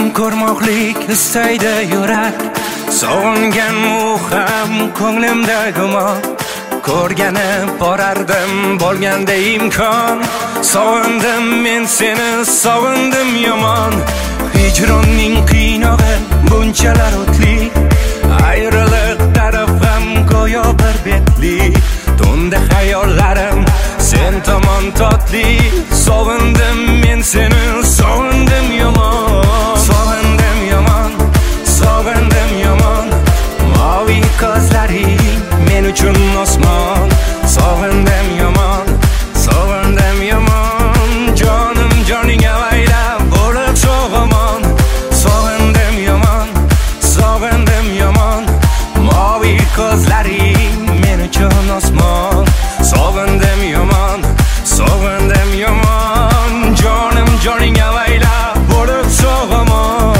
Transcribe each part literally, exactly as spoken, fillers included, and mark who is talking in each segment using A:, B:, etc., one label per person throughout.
A: ko'rmoqlik istaydi yurak, sog'ingan u ham ko'nglimda gumon. Ko'rganib borardim bo'lganda imkon, sog'indim men seni, sog'indim yomon. Hijronning qiynog'i bunchalar o'tli, ayriliq taraf ham go'yo bir betli. Tunda xayollarim sen tomon totli, sog'indim men seni, sog'indim yomon. Sog'indim yomon, sog'indim yomon. Mavi ko'zlaring men uchun osmon. Sog'indim yomon, sog'indim yomon. Jonim joning avaylab bo'lib so'g'amon. Sog'indim yomon, sog'indim yomon. Mavi ko'zlaring men uchun osmon. Sog'indim yomon, sog'indim yomon. Jonim joning avaylab bo'lib so'g'amon.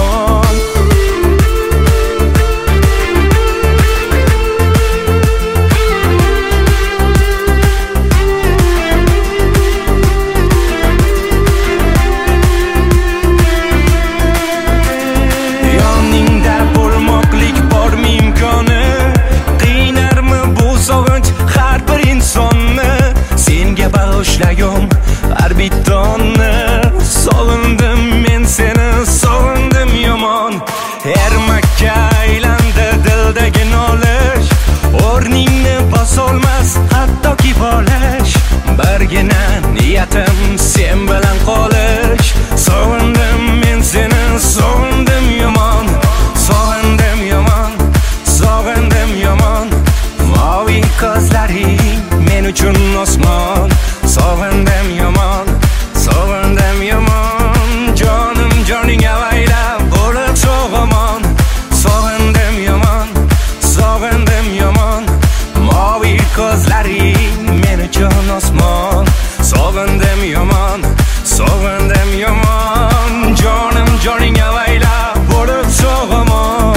A: Bag'ishlayom har bittani, sog'indim men seni, sog'indim yomon. Her Makka aylandi dildagi nolish, o'rningni bosolmas hattoki bolish. Birgina niyatim sen bilan qolish. Sog'indim men seni, sog'indim yomon. Sog'indim yomon, sog'indim yomon. Mavi ko'zlaring men uchun osmon. Sog'indim yomon, sog'indim yomon. Jonim joning avaylab bo'lib so'g'amon. Sog'indim yomon, sog'indim yomon. Mavi ko'zlaring men uchun osmon. Sog'indim yomon, sog'indim yomon. Jonim joning avaylab bo'lib so'g'amon.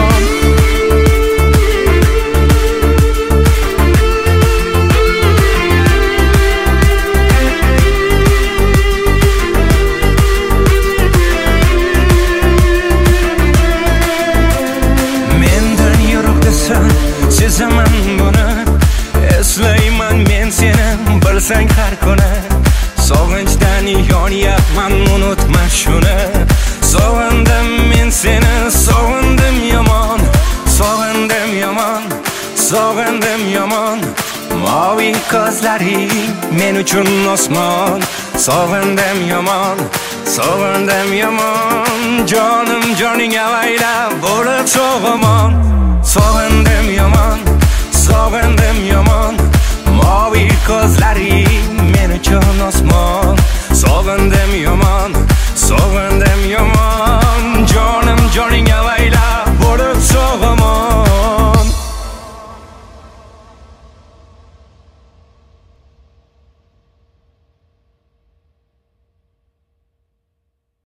A: Sezaman buni, eslayman men seni, bilsang har kuni. Sog'inchdan yonyapman, unutma shuni. Sog'indim men seni, sog'indim yomon. Sog'indim yomon, sog'indim yomon. Mavi ko'zlaring men uchun osmon. Sog'indim yomon, sog'indim yomon. Jonim joning avaylab bo'lib so'g'amon.